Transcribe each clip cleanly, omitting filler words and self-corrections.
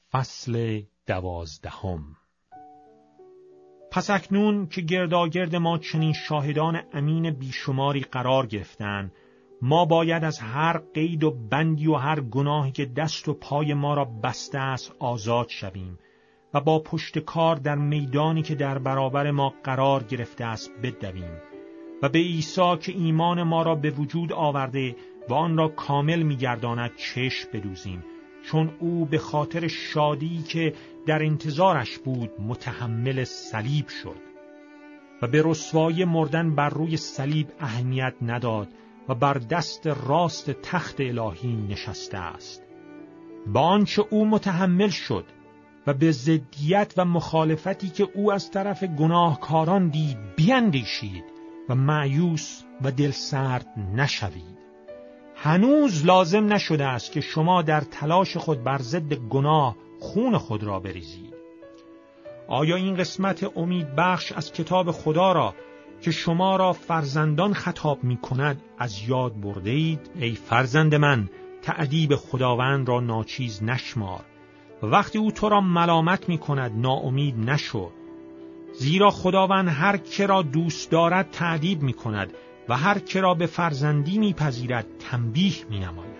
فصل 12. پس اکنون که گرداگرد ما چنین شاهدان امین بیشماری قرار گرفتند، ما باید از هر قید و بندی و هر گناهی که دست و پای ما را بسته است آزاد شویم و با پشت کار در میدانی که در برابر ما قرار گرفته است بدویم و به عیسی که ایمان ما را به وجود آورده و آن را کامل می‌گرداند چشم بدوزیم، چون او به خاطر شادی که در انتظارش بود متحمل صلیب شد و به رسوایی مردن بر روی صلیب اهمیت نداد و بر دست راست تخت الهی نشسته است. با آنچه او متحمل شد و به ضدیت و مخالفتی که او از طرف گناهکاران دید بیندیشید و مایوس و دلسرد نشوید. هنوز لازم نشده است که شما در تلاش خود بر ضد گناه خون خود را بریزید. آیا این قسمت امید بخش از کتاب خدا را که شما را فرزندان خطاب می کند از یاد برده اید؟ ای فرزند من، تأدیب خداوند را ناچیز نشمار. وقتی او تو را ملامت می کند ناامید نشو، زیرا خداوند هر که را دوست دارد تأدیب می کند و هر که را به فرزندی می پذیرد تنبیه می نماید.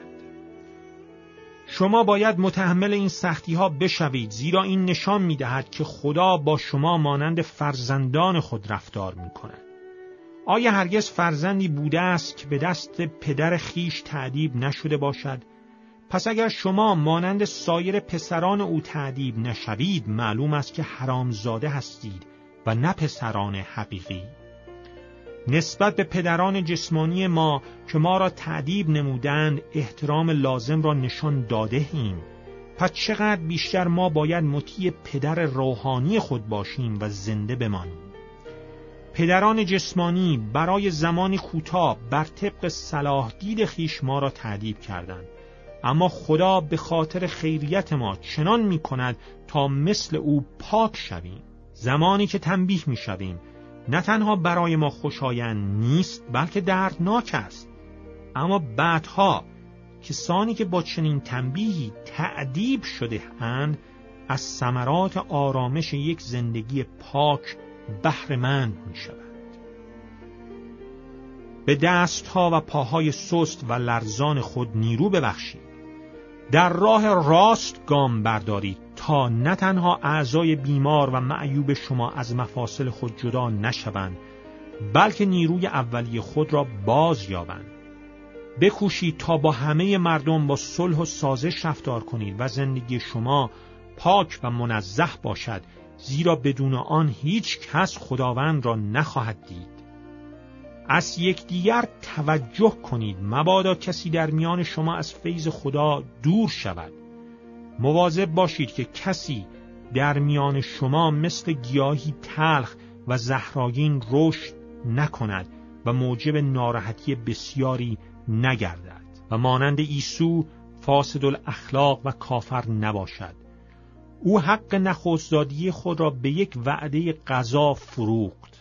شما باید متحمل این سختی ها بشوید، زیرا این نشان می دهد که خدا با شما مانند فرزندان خود رفتار می کند. آیا هرگز فرزندی بوده است که به دست پدر خیش تأدیب نشده باشد؟ پس اگر شما مانند سایر پسران او تأدیب نشوید، معلوم است که حرامزاده هستید و نه پسران حقیقی. نسبت به پدران جسمانی ما که ما را تأدیب نمودند احترام لازم را نشان داده ایم. پس چقدر بیشتر ما باید مطیع پدر روحانی خود باشیم و زنده بمانیم. پدران جسمانی برای زمانی کوتاه بر طبق صلاح دید خویش ما را تأدیب کردند، اما خدا به خاطر خیریت ما چنان می کند تا مثل او پاک شویم. زمانی که تنبیه می شویم نه تنها برای ما خوشایند نیست بلکه دردناک است، اما بعدها کسانی که با چنین تنبیهی تأدیب شده اند از ثمرات آرامش یک زندگی پاک بهره‌مند می‌شوند. به دستها و پاهای سست و لرزان خود نیرو ببخشید. در راه راست گام بردارید تا نه تنها اعضای بیمار و معیوب شما از مفاصل خود جدا نشوند، بلکه نیروی اولیه خود را باز یابند. بکوشید تا با همه مردم با صلح و سازش رفتار کنید و زندگی شما پاک و منزه باشد، زیرا بدون آن هیچ کس خداوند را نخواهد دید. از یکدیگر توجه کنید، مبادا کسی در میان شما از فیض خدا دور شود. مواظب باشید که کسی در میان شما مثل گیاهی تلخ و زهرآگین رشد نکند و موجب ناراحتی بسیاری نگردد و مانند عیسی فاسد الاخلاق و کافر نباشد. او حق نخستزادی خود را به یک وعده قضا فروخت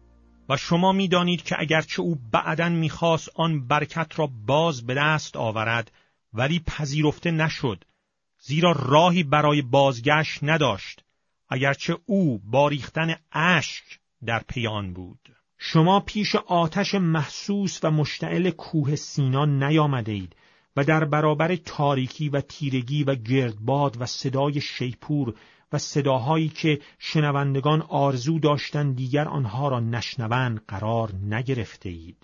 و شما می‌دانید که اگرچه او بعداً می‌خواست آن برکت را باز به دست آورد، ولی پذیرفته نشد، زیرا راهی برای بازگشت نداشت، اگرچه او با ریختن اشک در پی آن بود. شما پیش آتش محسوس و مشتعل کوه سینا نیامده‌اید و در برابر تاریکی و تیرگی و گردباد و صدای شیپور و صداهایی که شنوندگان آرزو داشتند دیگر آنها را نشنوند قرار نگرفته اید.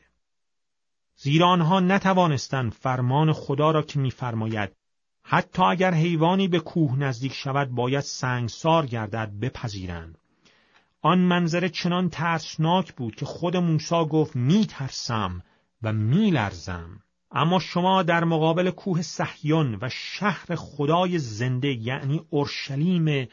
زیرا آنها نتوانستند فرمان خدا را که می‌فرماید حتی اگر حیوانی به کوه نزدیک شود باید سنگسار گردد بپذیرند. آن منظره چنان ترسناک بود که خود موسی گفت می‌ترسم و می‌لرزم. اما شما در مقابل کوه صهیون و شهر خدای زنده یعنی اورشلیم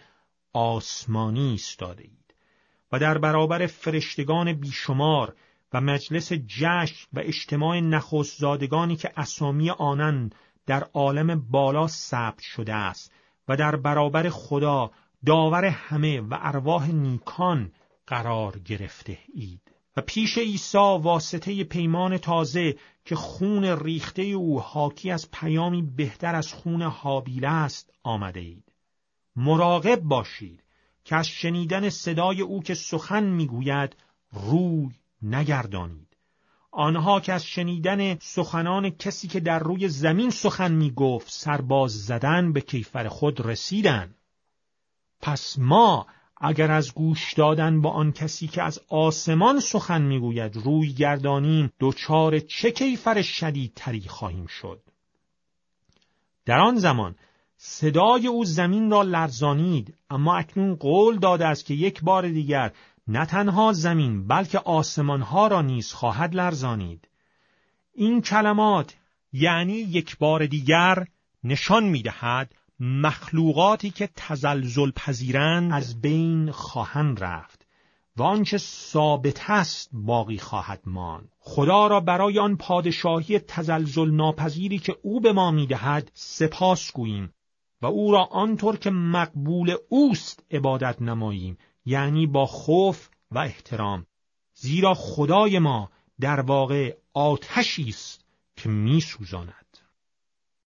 آسمانی ایستاده‌اید و در برابر فرشتگان بیشمار و مجلس جشن و اجتماع نخستزادگانی که اسامی آنان در عالم بالا ثبت شده است و در برابر خدا داور همه و ارواح نیکان قرار گرفته اید و پیش عیسی واسطه پیمان تازه که خون ریخته او حاکی از پیامی بهتر از خون هابیل است آمده اید. مراقب باشید که از شنیدن صدای او که سخن میگوید روی نگردانید. آنها که از شنیدن سخنان کسی که در روی زمین سخن میگفت سرباز زدن به کیفر خود رسیدن. پس ما اگر از گوش دادن با آن کسی که از آسمان سخن میگوید روی گردانیم، دچار چه کیفر شدیدتری خواهیم شد؟ در آن زمان صدای او زمین را لرزانید، اما اکنون قول داده است که یک بار دیگر نه تنها زمین بلکه آسمانها را نیز خواهد لرزانید. این کلمات یعنی یک بار دیگر نشان می‌دهد مخلوقاتی که تزلزل پذیرند از بین خواهند رفت و آنچه ثابت است باقی خواهد ماند. خدا را برای آن پادشاهی تزلزل ناپذیری که او به ما می‌دهد سپاس گوییم و او را آنطور که مقبول اوست عبادت نماییم، یعنی با خوف و احترام، زیرا خدای ما در واقع آتشی است که می‌سوزاند.